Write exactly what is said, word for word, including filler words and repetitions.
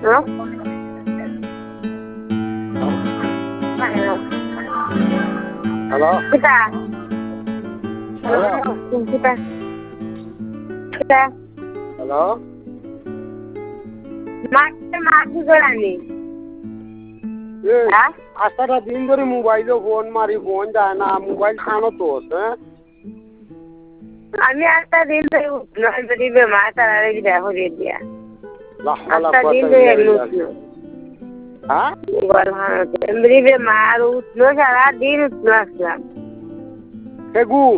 hello কিতা hello কিতা কিতা হ্যালো মাকে মাকি গড়ানি হ্যাঁ আসাটা দিন ধরে মোবাইলে ফোন মারি ফোন যায় না মোবাইল খানো তো হ্যাঁ আমি একটা দিন ধরে উঠলো যদি বেমার তারা দেখো দিয়া একটা দিন ধরে উঠলো হ্যাঁ এমনি বেমার উঠলো সারা দিন উঠলো আসলাম সেগু